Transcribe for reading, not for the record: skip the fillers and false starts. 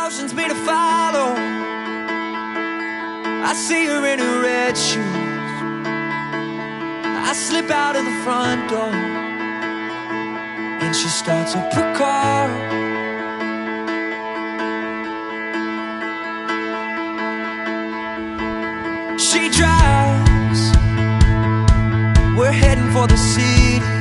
instructions me to follow. I see her in her red shoes. I slip out of the front door, and she starts up her car. She drives, we're heading for the city.